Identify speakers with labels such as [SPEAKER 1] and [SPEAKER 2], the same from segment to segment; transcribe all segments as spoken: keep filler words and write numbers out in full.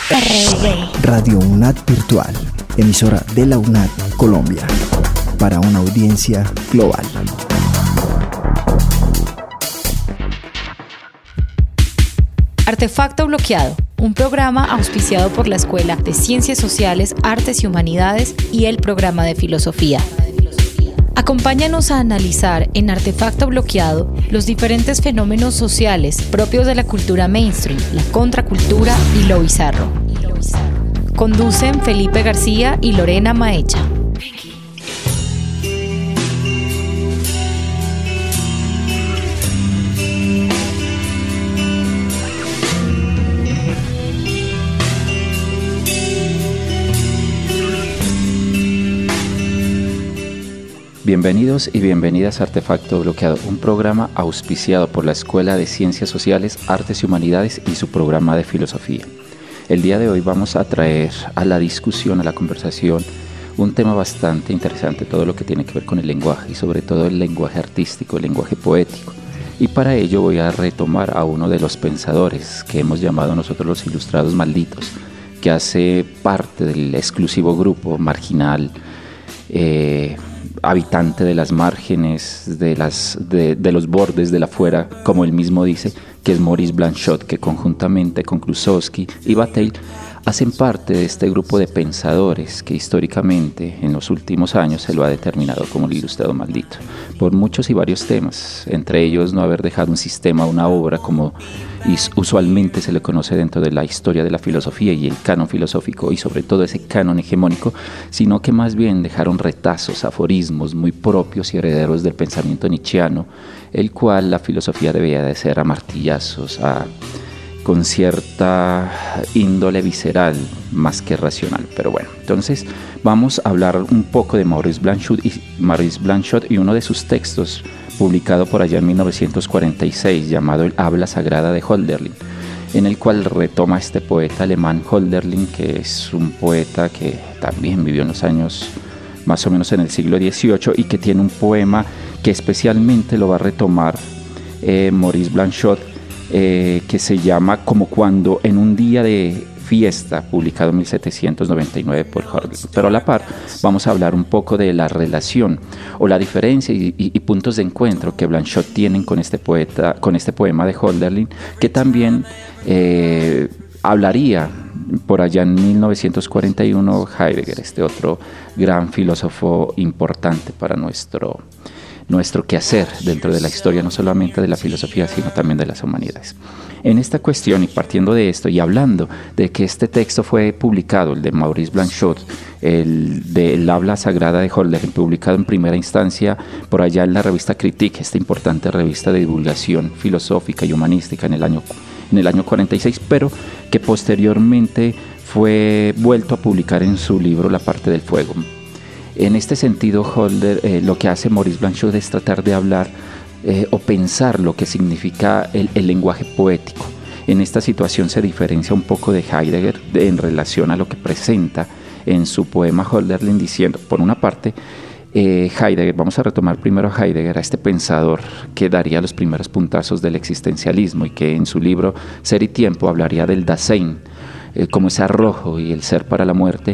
[SPEAKER 1] R V.
[SPEAKER 2] Radio UNAD Virtual, emisora de la UNAD Colombia, para una audiencia global.
[SPEAKER 3] Artefacto Bloqueado, un programa auspiciado por la Escuela de Ciencias Sociales, Artes y Humanidades y el Programa de Filosofía. Acompáñanos a analizar en Artefacto Bloqueado los diferentes fenómenos sociales propios de la cultura mainstream, la contracultura y lo bizarro. Conducen Felipe García y Lorena Maecha.
[SPEAKER 4] Bienvenidos y bienvenidas a Artefacto Bloqueado, un programa auspiciado por la Escuela de Ciencias Sociales, Artes y Humanidades y su programa de Filosofía. El día de hoy vamos a traer a la discusión, a la conversación, un tema bastante interesante, todo lo que tiene que ver con el lenguaje y sobre todo el lenguaje artístico, el lenguaje poético. Y para ello voy a retomar a uno de los pensadores que hemos llamado nosotros los Ilustrados Malditos, que hace parte del exclusivo grupo marginal, eh, habitante de las márgenes, de, las, de, de los bordes de la fuera, como él mismo dice, que es Maurice Blanchot, que conjuntamente con Klossowski y Bataille hacen parte de este grupo de pensadores que históricamente en los últimos años se lo ha determinado como el ilustrado maldito, por muchos y varios temas, entre ellos no haber dejado un sistema, una obra como usualmente se le conoce dentro de la historia de la filosofía y el canon filosófico y sobre todo ese canon hegemónico, sino que más bien dejaron retazos, aforismos muy propios y herederos del pensamiento nietzscheano, el cual la filosofía debía de ser a martillazos, a con cierta índole visceral más que racional. Pero bueno, entonces vamos a hablar un poco de Maurice Blanchot y, Maurice Blanchot y uno de sus textos publicado por allá en mil novecientos cuarenta y seis llamado El habla sagrada de Hölderlin, en el cual retoma a este poeta alemán Hölderlin, que es un poeta que también vivió en los años más o menos en el siglo dieciocho y que tiene un poema que especialmente lo va a retomar eh, Maurice Blanchot, Eh, que se llama Como cuando en un día de fiesta, publicado en mil setecientos noventa y nueve por Hölderlin. Pero a la par vamos a hablar un poco de la relación o la diferencia y, y, y puntos de encuentro que Blanchot tienen con este poeta, con este poema de Hölderlin, que también eh, hablaría por allá en mil novecientos cuarenta y uno Heidegger, este otro gran filósofo importante para nuestro nuestro quehacer dentro de la historia, no solamente de la filosofía, sino también de las humanidades. En esta cuestión, y partiendo de esto, y hablando de que este texto fue publicado, el de Maurice Blanchot, el de El habla sagrada de Hölderlin, publicado en primera instancia por allá en la revista Critique, esta importante revista de divulgación filosófica y humanística en el año, en el año cuarenta y seis, pero que posteriormente fue vuelto a publicar en su libro La parte del fuego. En este sentido, Hölder, eh, lo que hace Maurice Blanchot es tratar de hablar eh, o pensar lo que significa el, el lenguaje poético. En esta situación se diferencia un poco de Heidegger de, en relación a lo que presenta en su poema Hölderlin, diciendo, por una parte, eh, Heidegger, vamos a retomar primero a Heidegger, a este pensador que daría los primeros puntazos del existencialismo y que en su libro Ser y Tiempo hablaría del Dasein, eh, como ese arrojo y el ser para la muerte.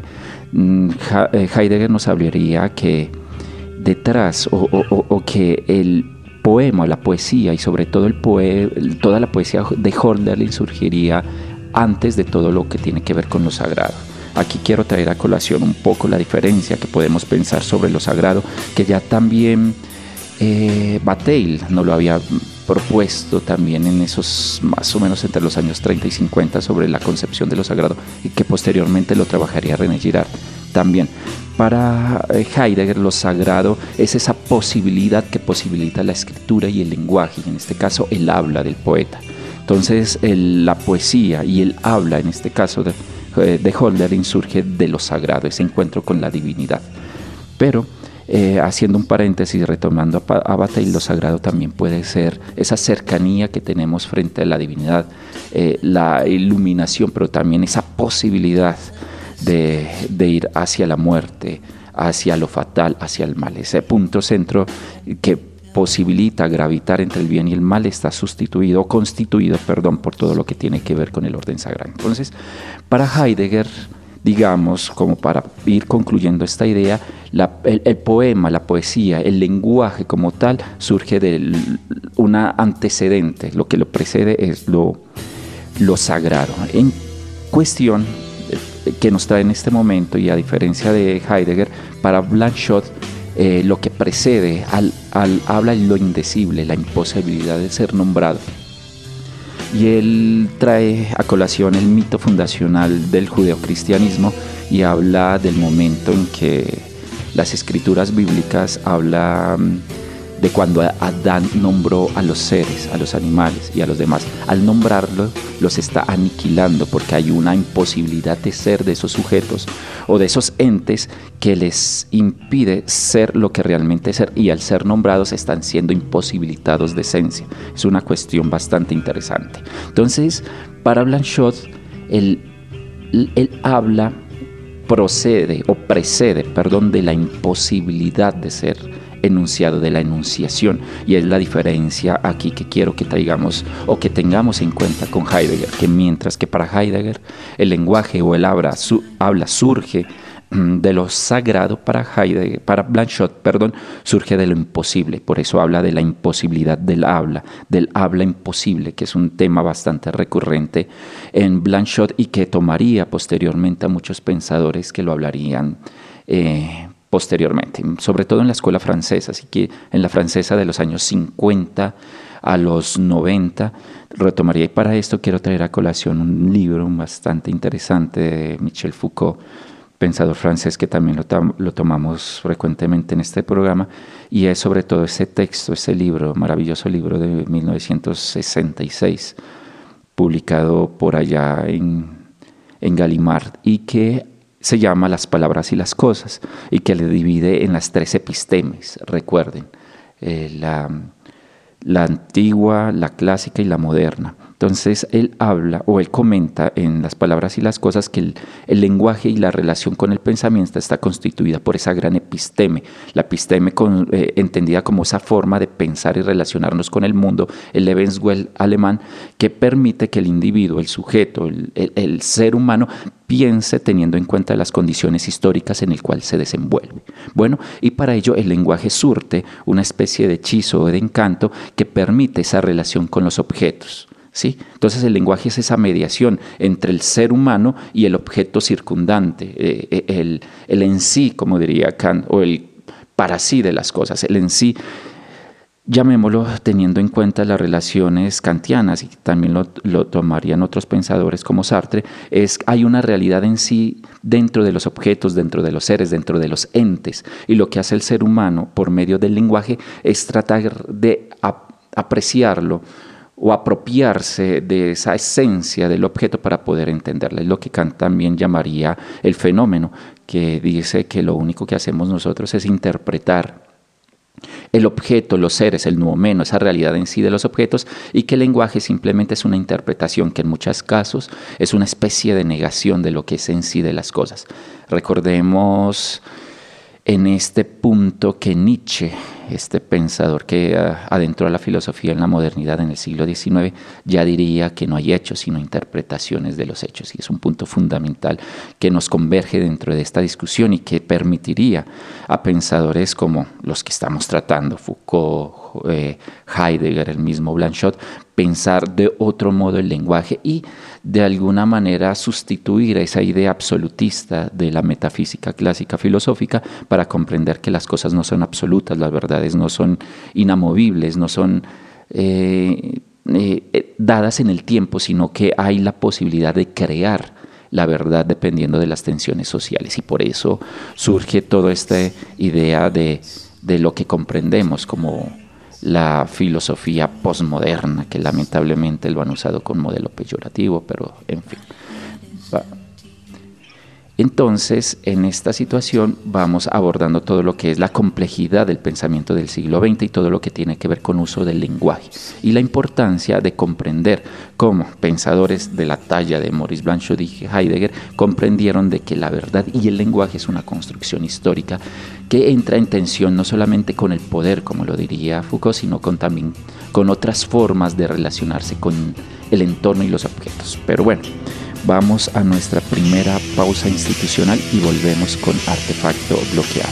[SPEAKER 4] Heidegger nos hablaría que detrás o, o, o que el poema, la poesía y sobre todo el poe, toda la poesía de Hölderlin surgiría antes de todo lo que tiene que ver con lo sagrado. Aquí quiero traer a colación un poco la diferencia que podemos pensar sobre lo sagrado, que ya también eh, Bataille nos lo había propuesto también en esos más o menos entre los años treinta y cincuenta sobre la concepción de lo sagrado y que posteriormente lo trabajaría René Girard también. Para Heidegger lo sagrado es esa posibilidad que posibilita la escritura y el lenguaje, y en este caso el habla del poeta. Entonces el, la poesía y el habla en este caso de, de Hölderlin surge de lo sagrado, ese encuentro con la divinidad. Pero Eh, haciendo un paréntesis, retomando a, a Bataille, lo sagrado también puede ser esa cercanía que tenemos frente a la divinidad, eh, la iluminación, pero también esa posibilidad de, de ir hacia la muerte, hacia lo fatal, hacia el mal, ese punto centro que posibilita gravitar entre el bien y el mal está sustituido o constituido, perdón, por todo lo que tiene que ver con el orden sagrado. Entonces, para Heidegger, digamos, como para ir concluyendo esta idea, la, el, el poema, la poesía, el lenguaje como tal surge de una antecedente, lo que lo precede es lo, lo sagrado. En cuestión que nos trae en este momento, y a diferencia de Heidegger, para Blanchot, eh, lo que precede al, al habla lo indecible, la imposibilidad de ser nombrado. Y él trae a colación el mito fundacional del judeocristianismo y habla del momento en que las escrituras bíblicas hablan de cuando Adán nombró a los seres, a los animales y a los demás. Al nombrarlos, los está aniquilando porque hay una imposibilidad de ser de esos sujetos o de esos entes que les impide ser lo que realmente ser, y al ser nombrados están siendo imposibilitados de esencia. Es una cuestión bastante interesante. Entonces, para Blanchot, él, él habla, procede o precede, perdón, de la imposibilidad de ser enunciado, de la enunciación, y es la diferencia aquí que quiero que traigamos o que tengamos en cuenta con Heidegger, que mientras que para Heidegger el lenguaje o el habla, su, habla surge de lo sagrado, para Heidegger, para Blanchot, perdón, surge de lo imposible. Por eso habla de la imposibilidad del habla, del habla imposible, que es un tema bastante recurrente en Blanchot y que tomaría posteriormente a muchos pensadores que lo hablarían eh, posteriormente, sobre todo en la escuela francesa, así que en la francesa de los años cincuenta a los noventa retomaría. Y para esto quiero traer a colación un libro bastante interesante de Michel Foucault, pensador francés, que también lo, tam- lo tomamos frecuentemente en este programa, y es sobre todo ese texto, ese libro, maravilloso libro de mil novecientos sesenta y seis, publicado por allá en, en Gallimard, y que se llama Las palabras y las cosas, y que le divide en las tres epistemes, recuerden, eh, la, la antigua, la clásica y la moderna. Entonces él habla o él comenta en Las palabras y las cosas que el, el lenguaje y la relación con el pensamiento está constituida por esa gran episteme, la episteme con, eh, entendida como esa forma de pensar y relacionarnos con el mundo, el Lebenswelt alemán, que permite que el individuo, el sujeto, el, el, el ser humano piense teniendo en cuenta las condiciones históricas en el cual se desenvuelve. Bueno, y para ello el lenguaje surte una especie de hechizo o de encanto que permite esa relación con los objetos. ¿Sí? Entonces el lenguaje es esa mediación entre el ser humano y el objeto circundante, eh, el, el en sí, como diría Kant, o el para sí de las cosas, el en sí, llamémoslo teniendo en cuenta las relaciones kantianas, y también lo, lo tomarían otros pensadores como Sartre, es hay una realidad en sí dentro de los objetos, dentro de los seres, dentro de los entes, y lo que hace el ser humano por medio del lenguaje es tratar de ap- apreciarlo, o apropiarse de esa esencia del objeto para poder entenderla. Es lo que Kant también llamaría el fenómeno, que dice que lo único que hacemos nosotros es interpretar el objeto, los seres, el noumeno, esa realidad en sí de los objetos, y que el lenguaje simplemente es una interpretación que en muchos casos es una especie de negación de lo que es en sí de las cosas. Recordemos en este punto que Nietzsche, este pensador que uh, adentró a la filosofía en la modernidad en el siglo diecinueve, ya diría que no hay hechos sino interpretaciones de los hechos, y es un punto fundamental que nos converge dentro de esta discusión y que permitiría a pensadores como los que estamos tratando, Foucault, eh, Heidegger, el mismo Blanchot, pensar de otro modo el lenguaje y de alguna manera sustituir esa idea absolutista de la metafísica clásica filosófica para comprender que las cosas no son absolutas, las verdades no son inamovibles, no son eh, eh, dadas en el tiempo, sino que hay la posibilidad de crear la verdad dependiendo de las tensiones sociales, y por eso surge toda esta idea de, de lo que comprendemos como la filosofía posmoderna, que lamentablemente lo han usado con modelo peyorativo, pero en fin. Entonces, en esta situación vamos abordando todo lo que es la complejidad del pensamiento del siglo veinte y todo lo que tiene que ver con uso del lenguaje y la importancia de comprender cómo pensadores de la talla de Maurice Blanchot y Heidegger comprendieron de que la verdad y el lenguaje es una construcción histórica que entra en tensión no solamente con el poder, como lo diría Foucault, sino con, también con otras formas de relacionarse con el entorno y los objetos. Pero bueno, vamos a nuestra primera pausa institucional y volvemos con Artefacto Bloqueado.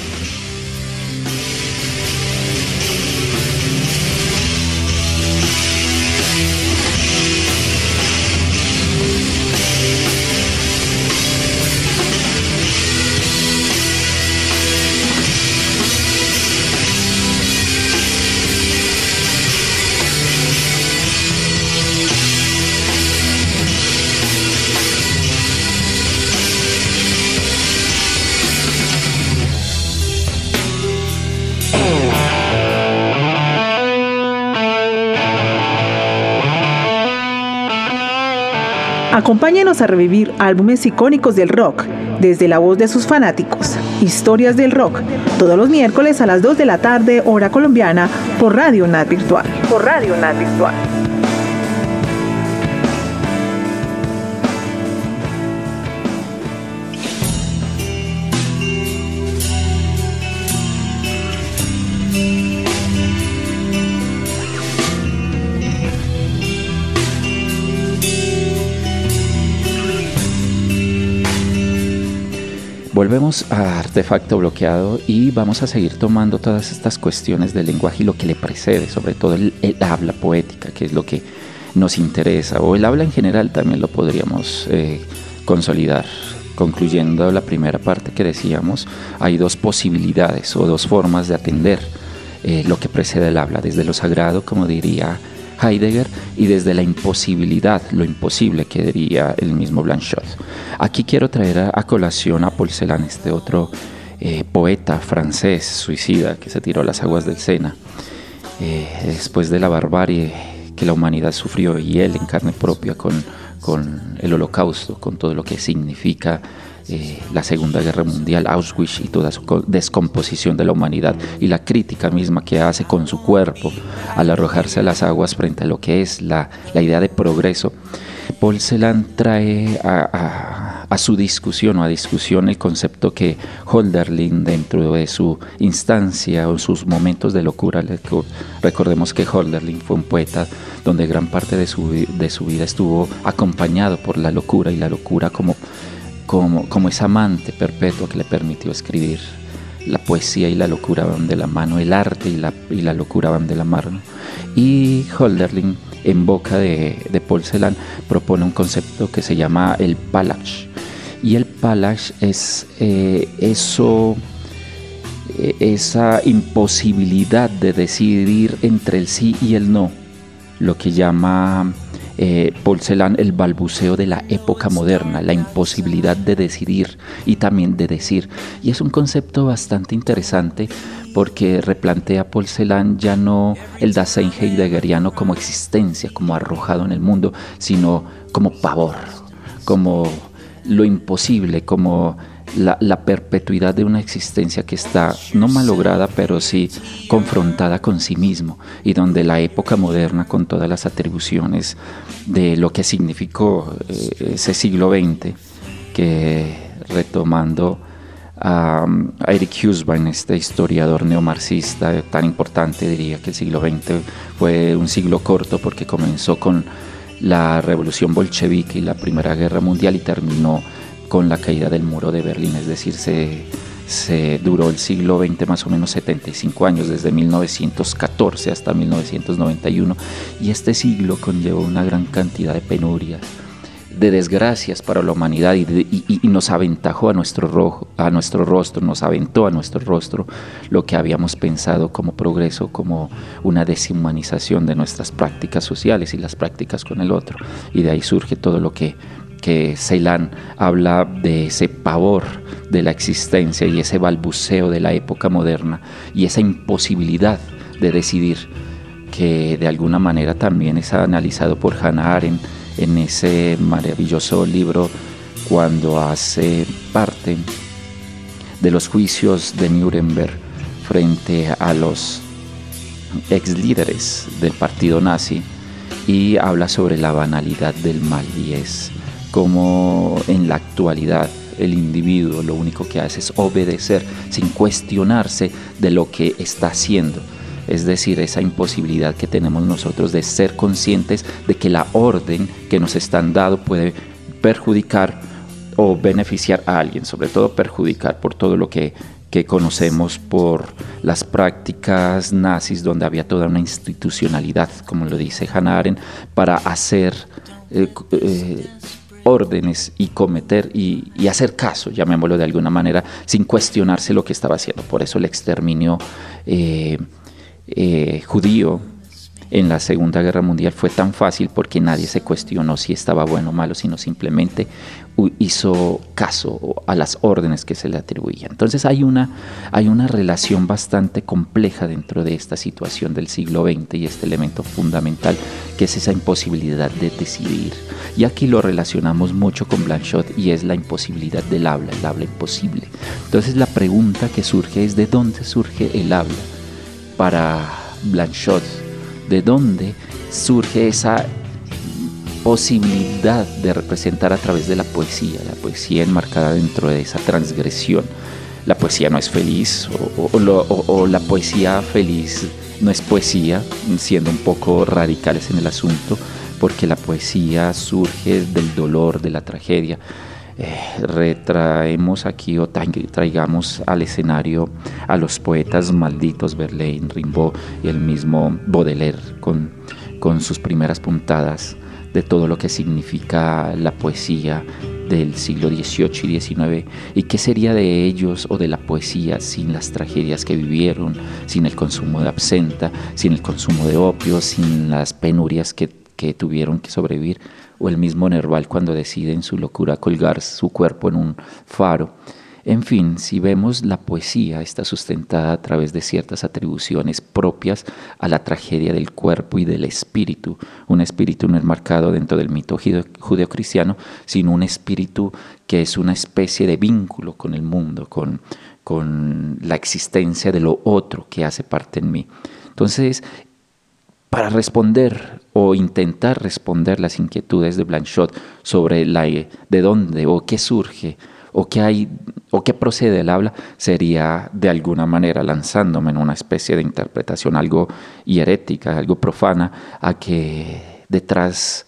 [SPEAKER 1] Acompáñenos a revivir álbumes icónicos del rock, desde la voz de sus fanáticos. Historias del rock, todos los miércoles a las dos de la tarde, hora colombiana, por Radio Nat Virtual. Por Radio Nat Virtual.
[SPEAKER 4] Volvemos a Artefacto Bloqueado y vamos a seguir tomando todas estas cuestiones del lenguaje y lo que le precede, sobre todo el, el habla poética, que es lo que nos interesa, o el habla en general también lo podríamos eh, consolidar. Concluyendo la primera parte que decíamos, hay dos posibilidades o dos formas de atender eh, lo que precede el habla, desde lo sagrado, como diría Heidegger, y desde la imposibilidad, lo imposible, que diría el mismo Blanchot. Aquí quiero traer a, a colación a Paul Celan, este otro eh, poeta francés suicida que se tiró a las aguas del Sena eh, después de la barbarie que la humanidad sufrió, y él en carne propia con, con el Holocausto, con todo lo que significa Eh, la Segunda Guerra Mundial, Auschwitz y toda su descomposición de la humanidad, y la crítica misma que hace con su cuerpo al arrojarse a las aguas frente a lo que es la, la idea de progreso. Paul Celan trae a, a, a su discusión o a discusión el concepto que Hölderlin, dentro de su instancia o sus momentos de locura, recordemos que Hölderlin fue un poeta donde gran parte de su, de su vida estuvo acompañado por la locura, y la locura como Como, como esa amante perpetua que le permitió escribir. La poesía y la locura van de la mano, el arte y la, y la locura van de la mano. Y Hölderlin, en boca de, de Paul Celan, propone un concepto que se llama el Palach. Y el Palach es eh, eso, eh, esa imposibilidad de decidir entre el sí y el no, lo que llama Eh, Paul Celan el balbuceo de la época moderna, la imposibilidad de decidir y también de decir. Y es un concepto bastante interesante porque replantea Paul Celan ya no el Dasein heideggeriano como existencia, como arrojado en el mundo, sino como pavor, como lo imposible, como la, la perpetuidad de una existencia que está no malograda, pero sí confrontada con sí mismo, y donde la época moderna, con todas las atribuciones de lo que significó eh, ese siglo veinte, que retomando a, a Eric Husbain, este historiador neomarxista tan importante, diría que el siglo veinte fue un siglo corto porque comenzó con la revolución bolchevique y la Primera Guerra Mundial y terminó con la caída del muro de Berlín, es decir, se, se duró el siglo veinte más o menos setenta y cinco años, desde mil novecientos catorce hasta mil novecientos noventa y uno, y este siglo conllevó una gran cantidad de penurias, de desgracias para la humanidad, y, de, y, y nos aventajó a nuestro, rojo, a nuestro rostro, nos aventó a nuestro rostro lo que habíamos pensado como progreso, como una deshumanización de nuestras prácticas sociales y las prácticas con el otro, y de ahí surge todo lo que que Celan habla de ese pavor de la existencia y ese balbuceo de la época moderna y esa imposibilidad de decidir, que de alguna manera también es analizado por Hannah Arendt en ese maravilloso libro cuando hace parte de los juicios de Nuremberg frente a los ex líderes del partido nazi, y habla sobre la banalidad del mal, y es como en la actualidad el individuo lo único que hace es obedecer sin cuestionarse de lo que está haciendo. Es decir, esa imposibilidad que tenemos nosotros de ser conscientes de que la orden que nos están dando puede perjudicar o beneficiar a alguien, sobre todo perjudicar por todo lo que, que conocemos por las prácticas nazis, donde había toda una institucionalidad, como lo dice Hannah Arendt, para hacer eh, eh, órdenes y cometer y, y hacer caso, llamémoslo de alguna manera, sin cuestionarse lo que estaba haciendo. Por eso el exterminio eh, eh, judío en la Segunda Guerra Mundial fue tan fácil, porque nadie se cuestionó si estaba bueno o malo, sino simplemente hizo caso a las órdenes que se le atribuían. Entonces hay una, hay una relación bastante compleja dentro de esta situación del siglo veinte y este elemento fundamental que es esa imposibilidad de decidir. Y aquí lo relacionamos mucho con Blanchot, y es la imposibilidad del habla, el habla imposible. Entonces la pregunta que surge es: ¿de dónde surge el habla para Blanchot? ¿De dónde surge esa posibilidad de representar a través de la poesía? La poesía enmarcada dentro de esa transgresión. La poesía no es feliz, o, o, o, o la poesía feliz no es poesía, siendo un poco radicales en el asunto, porque la poesía surge del dolor, de la tragedia. Eh, retraemos aquí o traigamos al escenario a los poetas malditos, Verlaine, Rimbaud y el mismo Baudelaire, con, con sus primeras puntadas de todo lo que significa la poesía del siglo dieciocho y diecinueve, y qué sería de ellos o de la poesía sin las tragedias que vivieron, sin el consumo de absenta, sin el consumo de opio, sin las penurias que, que tuvieron que sobrevivir, o el mismo Nerval cuando decide en su locura colgar su cuerpo en un faro. En fin, si vemos, la poesía está sustentada a través de ciertas atribuciones propias a la tragedia del cuerpo y del espíritu, un espíritu no enmarcado dentro del mito judeocristiano, sino un espíritu que es una especie de vínculo con el mundo, con, con la existencia de lo otro que hace parte en mí. Entonces, para responder o intentar responder las inquietudes de Blanchot sobre la, de dónde o qué surge o qué hay o qué procede del habla, sería de alguna manera lanzándome en una especie de interpretación algo herética, algo profana, a que detrás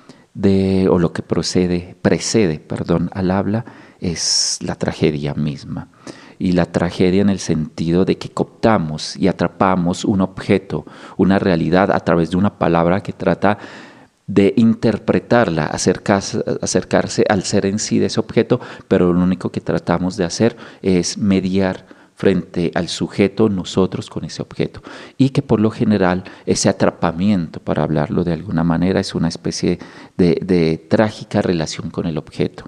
[SPEAKER 4] de o lo que procede, precede, perdón, al habla es la tragedia misma. Y la tragedia en el sentido de que cooptamos y atrapamos un objeto, una realidad a través de una palabra que trata de interpretarla, acercarse, acercarse al ser en sí de ese objeto, pero lo único que tratamos de hacer es mediar frente al sujeto nosotros con ese objeto, y que por lo general ese atrapamiento, para hablarlo de alguna manera, es una especie de, de trágica relación con el objeto.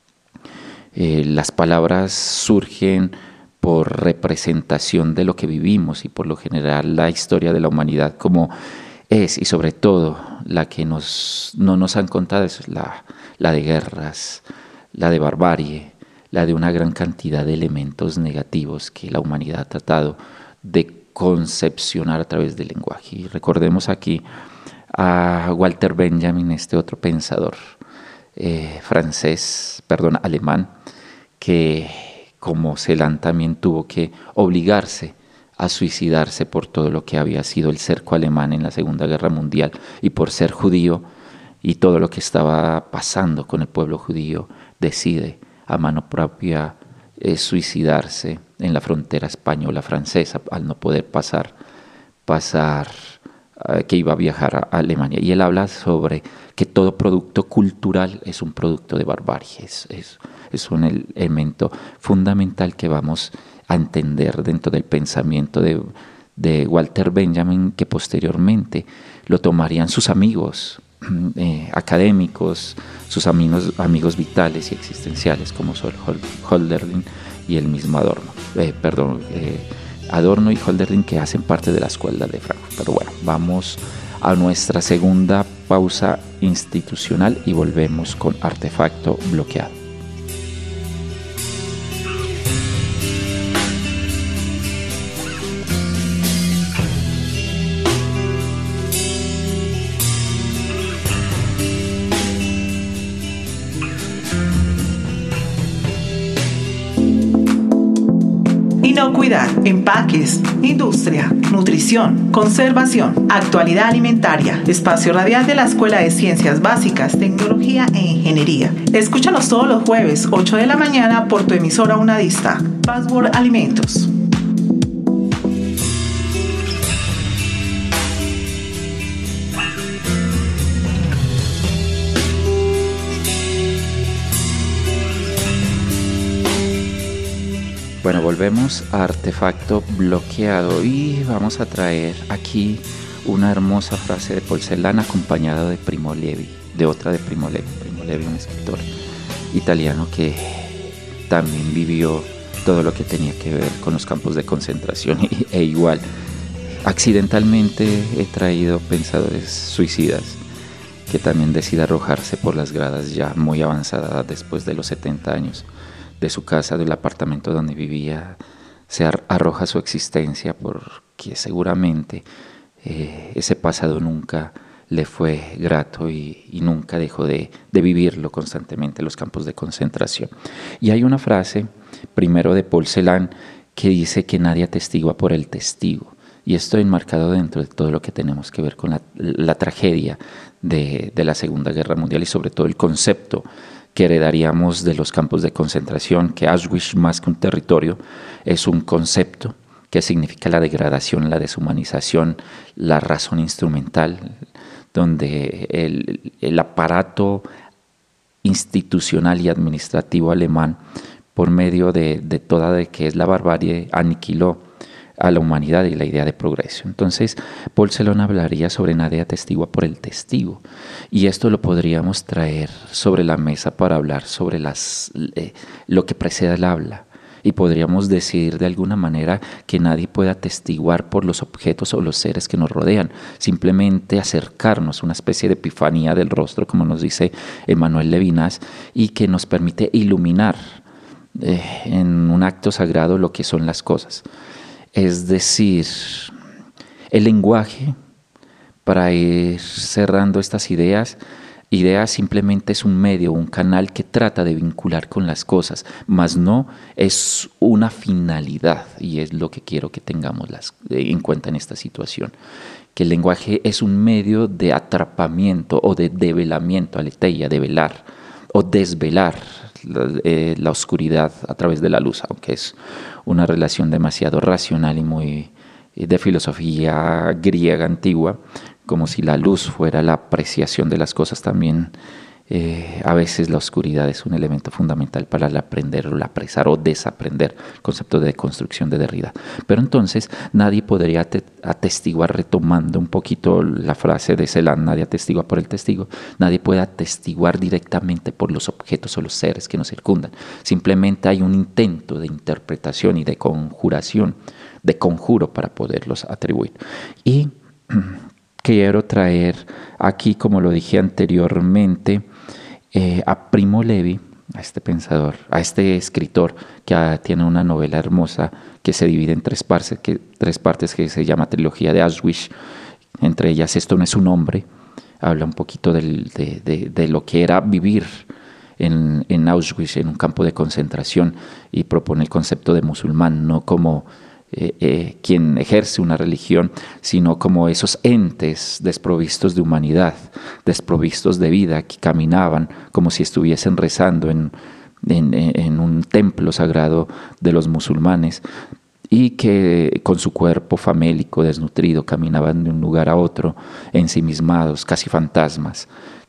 [SPEAKER 4] Eh, las palabras surgen por representación de lo que vivimos, y por lo general la historia de la humanidad como es, y sobre todo la que nos, no nos han contado, es la, la de guerras, la de barbarie, la de una gran cantidad de elementos negativos que la humanidad ha tratado de concepcionar a través del lenguaje. Y recordemos aquí a Walter Benjamin, este otro pensador eh, francés, perdón, alemán, que como Celan también tuvo que obligarse a suicidarse por todo lo que había sido el cerco alemán en la Segunda Guerra Mundial, y por ser judío y todo lo que estaba pasando con el pueblo judío, decide a mano propia eh, suicidarse en la frontera española-francesa al no poder pasar, pasar eh, que iba a viajar a Alemania. Y él habla sobre que todo producto cultural es un producto de barbarie, es, es, es un elemento fundamental que vamos a entender dentro del pensamiento de, de Walter Benjamin, que posteriormente lo tomarían sus amigos eh, académicos, sus amigos, amigos vitales y existenciales, como son Hölderlin y el mismo Adorno, eh, perdón, eh, Adorno y Hölderlin, que hacen parte de la escuela de Frankfurt. Pero bueno, vamos a nuestra segunda pausa institucional y volvemos con Artefacto Bloqueado.
[SPEAKER 1] inocuidad, empaques, industria, nutrición, conservación, actualidad alimentaria. Espacio radial de la Escuela de Ciencias Básicas, Tecnología e Ingeniería. Escúchanos todos los jueves, ocho de la mañana, por tu emisora unadista. Password Alimentos.
[SPEAKER 4] Bueno, volvemos a Artefacto Bloqueado y vamos a traer aquí una hermosa frase de Paul Celan acompañada de Primo Levi, de otra de Primo Levi. Primo Levi, un escritor italiano que también vivió todo lo que tenía que ver con los campos de concentración e igual, accidentalmente he traído pensadores suicidas que también deciden arrojarse por las gradas ya muy avanzada después de los setenta años de su casa, del apartamento donde vivía. Se arroja su existencia porque seguramente eh, ese pasado nunca le fue grato y, y nunca dejó de, de vivirlo constantemente, los campos de concentración. Y hay una frase, primero de Paul Celan, que dice que nadie atestigua por el testigo. Y esto enmarcado dentro de todo lo que tenemos que ver con la, la tragedia de, de la Segunda Guerra Mundial y sobre todo el concepto que heredaríamos de los campos de concentración, que Auschwitz, más que un territorio, es un concepto que significa la degradación, la deshumanización, la razón instrumental, donde el, el aparato institucional y administrativo alemán, por medio de, de toda de que es la barbarie, aniquiló a la humanidad y la idea de progreso. Entonces, Paul Celan hablaría sobre nadie atestigua por el testigo, y esto lo podríamos traer sobre la mesa para hablar sobre las, eh, lo que precede al habla, y podríamos decir de alguna manera que nadie puede atestiguar por los objetos o los seres que nos rodean, simplemente acercarnos, una especie de epifanía del rostro, como nos dice Emmanuel Levinas, y que nos permite iluminar eh, en un acto sagrado lo que son las cosas. Es decir, el lenguaje, para ir cerrando estas ideas, ideas simplemente es un medio, un canal que trata de vincular con las cosas, mas no es una finalidad, y es lo que quiero que tengamos las, en cuenta en esta situación, que el lenguaje es un medio de atrapamiento o de develamiento, aletheia, develar o desvelar la, eh, la oscuridad a través de la luz, aunque es una relación demasiado racional y muy de filosofía griega antigua, como si la luz fuera la apreciación de las cosas. También eh, a veces la oscuridad es un elemento fundamental para el aprender o el apresar o desaprender, el concepto de deconstrucción de Derrida. Pero entonces nadie podría atestiguar, retomando un poquito la frase de Celan, nadie atestigua por el testigo, nadie puede atestiguar directamente por los objetos o los seres que nos circundan. Simplemente hay un intento de interpretación y de conjuración, de conjuro para poderlos atribuir. Y quiero traer aquí, como lo dije anteriormente, eh, a Primo Levi, a este pensador, a este escritor que ah, tiene una novela hermosa que se divide en tres partes, que, tres partes que se llama Trilogía de Auschwitz. Entre ellas, Esto no es un hombre, habla un poquito del, de, de, de lo que era vivir en, en Auschwitz, en un campo de concentración, y propone el concepto de musulmán, no como Eh, eh, quien ejerce una religión, sino como esos entes desprovistos de humanidad, desprovistos de vida, que caminaban como si estuviesen rezando en, en, en un templo sagrado de los musulmanes, y que con su cuerpo famélico desnutrido caminaban de un lugar a otro, ensimismados, casi fantasmas,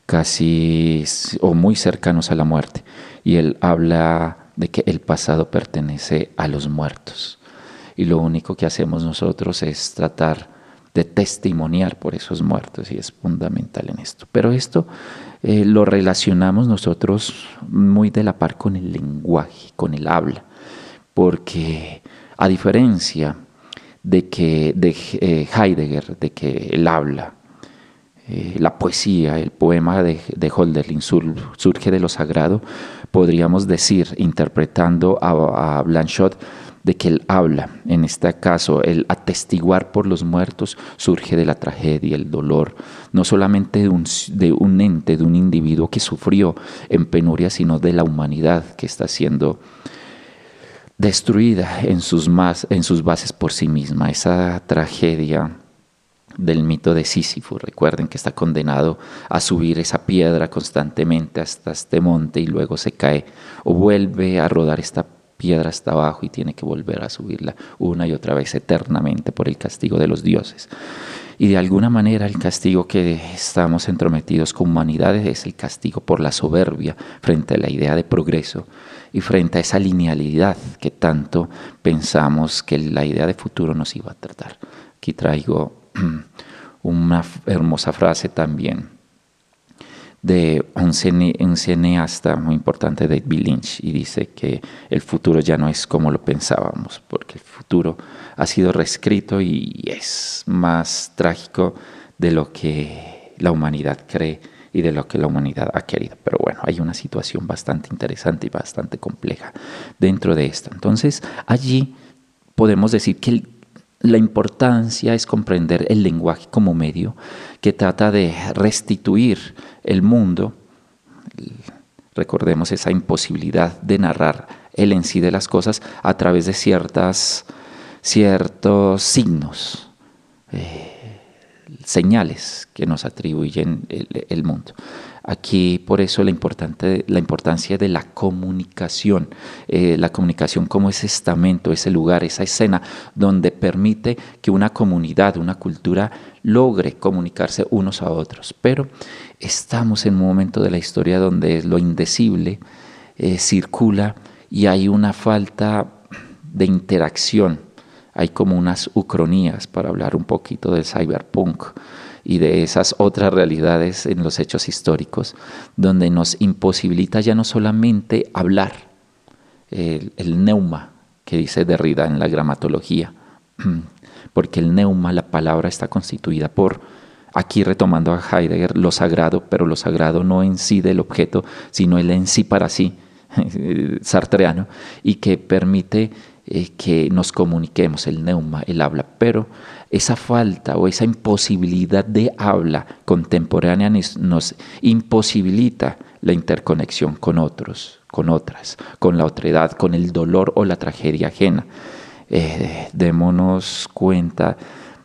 [SPEAKER 4] casi o muy cercanos a la muerte. Y él habla de que el pasado pertenece a los muertos, y lo único que hacemos nosotros es tratar de testimoniar por esos muertos, y es fundamental en esto. Pero esto eh, lo relacionamos nosotros muy de la par con el lenguaje, con el habla, porque a diferencia de que de eh, Heidegger, de que el habla, eh, la poesía, el poema de, de Hölderlin sur, surge de lo sagrado, podríamos decir, interpretando a, a Blanchot, de que el habla, en este caso el atestiguar por los muertos, surge de la tragedia, el dolor, no solamente de un, de un ente, de un individuo que sufrió en penuria, sino de la humanidad que está siendo destruida en sus, más, en sus bases por sí misma. Esa tragedia del mito de Sísifo, recuerden que está condenado a subir esa piedra constantemente hasta este monte y luego se cae o vuelve a rodar esta piedra hasta abajo y tiene que volver a subirla una y otra vez eternamente por el castigo de los dioses. Y de alguna manera el castigo que estamos entrometidos con humanidades es el castigo por la soberbia frente a la idea de progreso y frente a esa linealidad que tanto pensamos que la idea de futuro nos iba a tratar. Aquí traigo una hermosa frase también de un, cine, un cineasta muy importante, David Lynch, y dice que el futuro ya no es como lo pensábamos, porque el futuro ha sido reescrito y es más trágico de lo que la humanidad cree y de lo que la humanidad ha querido. Pero bueno, hay una situación bastante interesante y bastante compleja dentro de esto. Entonces, allí podemos decir que el La importancia es comprender el lenguaje como medio que trata de restituir el mundo. Recordemos esa imposibilidad de narrar el en sí de las cosas a través de ciertas, ciertos signos, eh, señales que nos atribuyen el, el mundo. Aquí por eso la, importante, la importancia de la comunicación, eh, la comunicación como ese estamento, ese lugar, esa escena donde permite que una comunidad, una cultura logre comunicarse unos a otros. Pero estamos en un momento de la historia donde lo indecible eh, circula y hay una falta de interacción, hay como unas ucronías, para hablar un poquito del cyberpunk y de esas otras realidades en los hechos históricos, donde nos imposibilita ya no solamente hablar, el, el neuma que dice Derrida en la gramatología, porque el neuma, la palabra, está constituida por, aquí retomando a Heidegger, lo sagrado, pero lo sagrado no en sí del objeto, sino el en sí para sí, sartreano, y que permite eh, que nos comuniquemos, el neuma, el habla, pero esa falta o esa imposibilidad de habla contemporánea nos, nos imposibilita la interconexión con otros, con otras, con la otredad, con el dolor o la tragedia ajena. Eh, démonos cuenta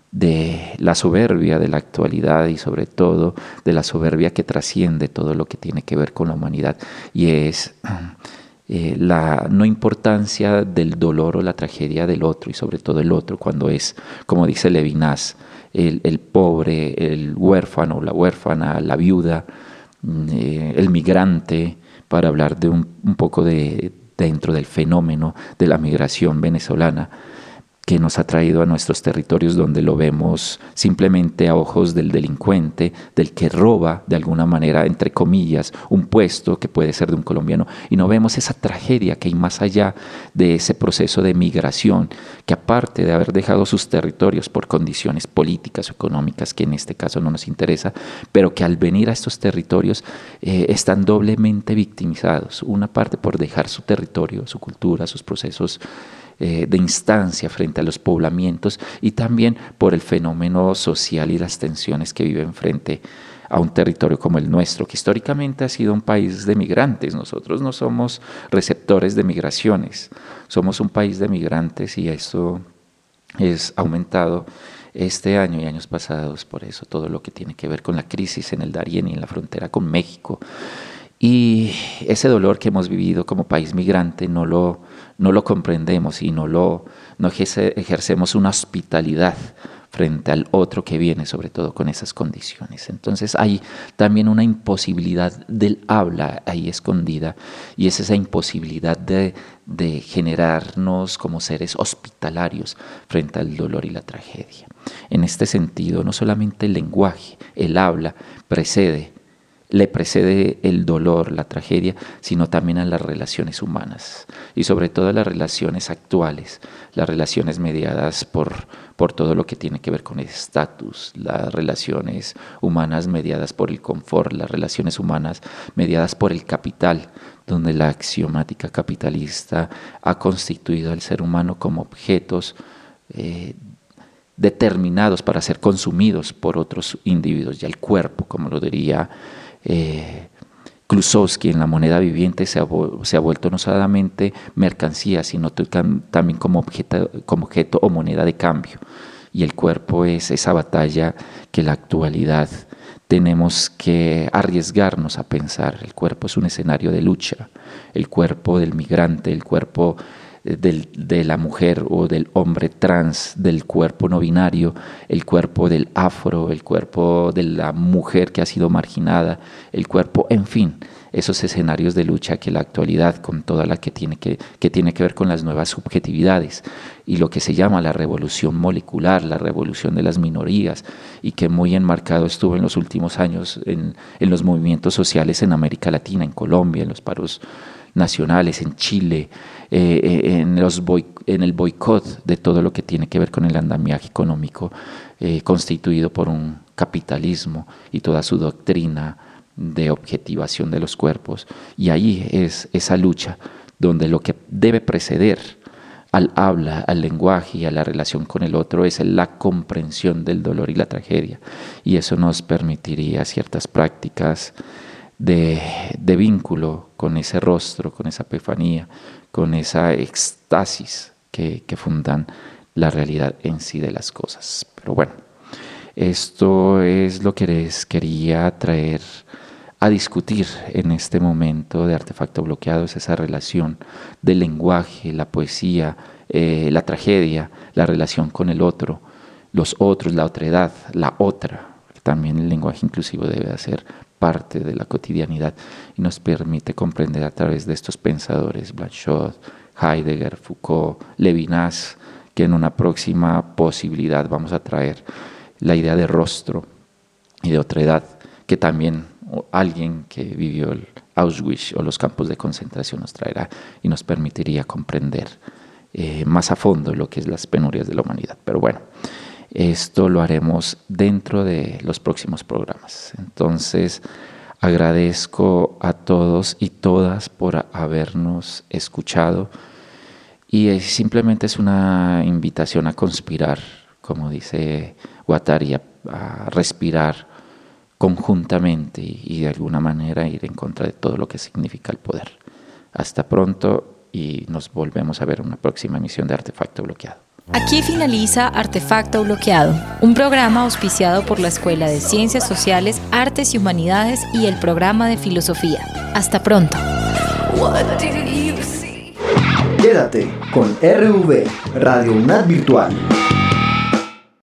[SPEAKER 4] de la soberbia de la actualidad y sobre todo de la soberbia que trasciende todo lo que tiene que ver con la humanidad, y es eh, la no importancia del dolor o la tragedia del otro, y sobre todo el otro cuando es, como dice Levinas, el, el pobre, el huérfano, la huérfana, la viuda, eh, el migrante, para hablar de un, un poco de dentro del fenómeno de la migración venezolana que nos ha traído a nuestros territorios, donde lo vemos simplemente a ojos del delincuente, del que roba de alguna manera, entre comillas, un puesto que puede ser de un colombiano, y no vemos esa tragedia que hay más allá de ese proceso de migración, que aparte de haber dejado sus territorios por condiciones políticas o económicas, que en este caso no nos interesa, pero que al venir a estos territorios eh, están doblemente victimizados, una parte por dejar su territorio, su cultura, sus procesos de instancia frente a los poblamientos, y también por el fenómeno social y las tensiones que viven frente a un territorio como el nuestro, que históricamente ha sido un país de migrantes. Nosotros no somos receptores de migraciones, somos un país de migrantes, y eso es aumentado este año y años pasados, por eso todo lo que tiene que ver con la crisis en el Darién y en la frontera con México. Y ese dolor que hemos vivido como país migrante no lo, no lo comprendemos y no, lo, no ejerce, ejercemos una hospitalidad frente al otro que viene, sobre todo con esas condiciones. Entonces hay también una imposibilidad del habla ahí escondida, y es esa imposibilidad de, de generarnos como seres hospitalarios frente al dolor y la tragedia. En este sentido, no solamente el lenguaje, el habla precede le precede el dolor, la tragedia, sino también a las relaciones humanas, y sobre todo a las relaciones actuales, las relaciones mediadas por, por todo lo que tiene que ver con el estatus, las relaciones humanas mediadas por el confort, las relaciones humanas mediadas por el capital, donde la axiomática capitalista ha constituido al ser humano como objetos eh, determinados para ser consumidos por otros individuos, ya el cuerpo, como lo diría Eh, Klusowski en La moneda viviente se ha, se ha vuelto no solamente mercancía, sino también como objeto, como objeto o moneda de cambio. Y el cuerpo es esa batalla que en la actualidad tenemos que arriesgarnos a pensar. El cuerpo es un escenario de lucha, el cuerpo del migrante, el cuerpo del, de la mujer o del hombre trans, del cuerpo no binario, el cuerpo del afro, el cuerpo de la mujer que ha sido marginada, el cuerpo, en fin, esos escenarios de lucha que la actualidad, con toda la que tiene que, que tiene que ver con las nuevas subjetividades y lo que se llama la revolución molecular, la revolución de las minorías, y que muy enmarcado estuvo en los últimos años en, en los movimientos sociales en América Latina, en Colombia, en los paros nacionales, en Chile, eh, en, los boy, en el boicot de todo lo que tiene que ver con el andamiaje económico eh, constituido por un capitalismo y toda su doctrina de objetivación de los cuerpos. Y ahí es esa lucha donde lo que debe preceder al habla, al lenguaje y a la relación con el otro es la comprensión del dolor y la tragedia, y eso nos permitiría ciertas prácticas de, de vínculo con ese rostro, con esa epifanía, con esa éxtasis que, que fundan la realidad en sí de las cosas. Pero bueno, esto es lo que les quería traer a discutir en este momento de Artefacto Bloqueado, es esa relación del lenguaje, la poesía, eh, la tragedia, la relación con el otro, los otros, la otredad, la otra. También el lenguaje inclusivo debe ser parte de la cotidianidad y nos permite comprender a través de estos pensadores, Blanchot, Heidegger, Foucault, Levinas, que en una próxima posibilidad vamos a traer la idea de rostro y de otredad, que también alguien que vivió el Auschwitz o los campos de concentración nos traerá y nos permitiría comprender eh, más a fondo lo que es las penurias de la humanidad. Pero bueno, esto lo haremos dentro de los próximos programas. Entonces, agradezco a todos y todas por habernos escuchado, y simplemente es una invitación a conspirar, como dice Guattari, a, a respirar conjuntamente y de alguna manera ir en contra de todo lo que significa el poder. Hasta pronto y nos volvemos a ver en una próxima emisión de Artefacto Bloqueado.
[SPEAKER 3] Aquí finaliza Artefacto Bloqueado, un programa auspiciado por la Escuela de Ciencias Sociales, Artes y Humanidades y el programa de Filosofía. Hasta pronto.
[SPEAKER 2] Quédate con R V, Radio UNAD Virtual.